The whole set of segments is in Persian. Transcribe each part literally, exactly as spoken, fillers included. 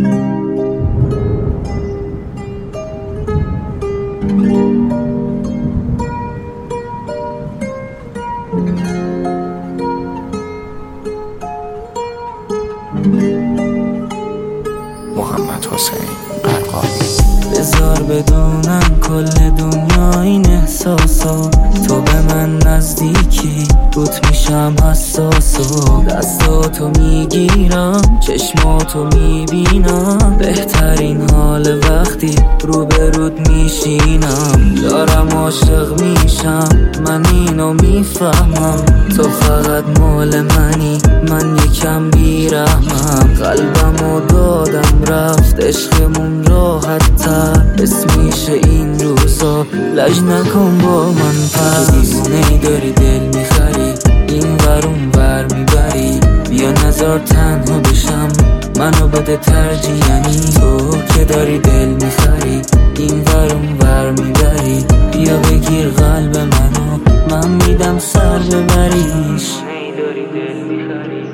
محمد حسین قرقاوی. بذار بدونم کل دنیا این احساسو، تو به من نزدیکی روت میشم حساسو، دستاتو میگیرم چشماتو میبینم، بهترین حال وقتی رو به رود میشینم، دارم عاشق میشم من اینو میفهمم، تو فقط مال منی من یکم بیرحمم، قلبمو دادم رفت عشقمون راحت تر، اسمیشه این روزا لج نکن با من پس، دیوونه داری دل میخری این ورون ور میبری، بیا نظر تنها بشم منو بده ترجیح، یعنی تو که داری دل میخری این ورون ور میبری، بیا بگیر قلب منو من میدم سر ببریش، داری دل میخری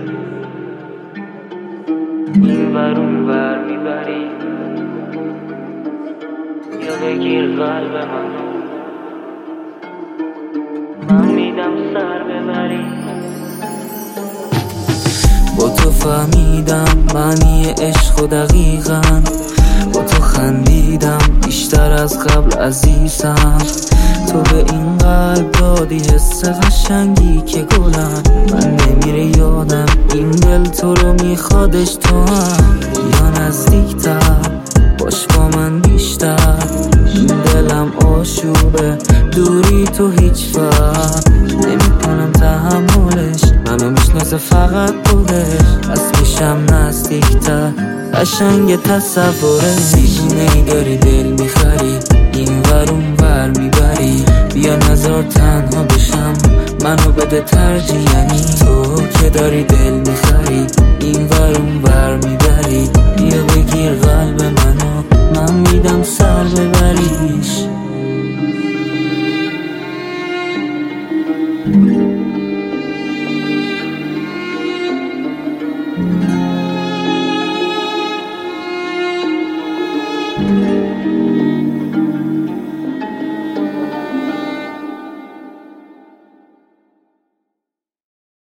این ورون ور میبری، بیا بگیر قلب منو من میدم سر ببری. با تو فهمیدم معنی عشق و دقیقاً، با تو خندیدم بیشتر از قبل عزیزم، تو به این قلب دادی حس قشنگی که گلم، من نمیره یادم این دل تو رو میخوادش، تو هم یا نزدیکتر باش با من بیشتر، این دلم آشوبه دوری تو هیچ فرق نمیکنم تحملش، منو میشناسه فقط خودش، پس میشم نزدیکتر قشنگ تصوره، دیوونه‌ای داری دل میخری این ورون ور میبری، بیا نظر تنها بشم منو بده ترجیح، یعنی تو که داری دل میخری این ورون ور میبری، بیا بگیر قلب منو من میدم سر ببریش.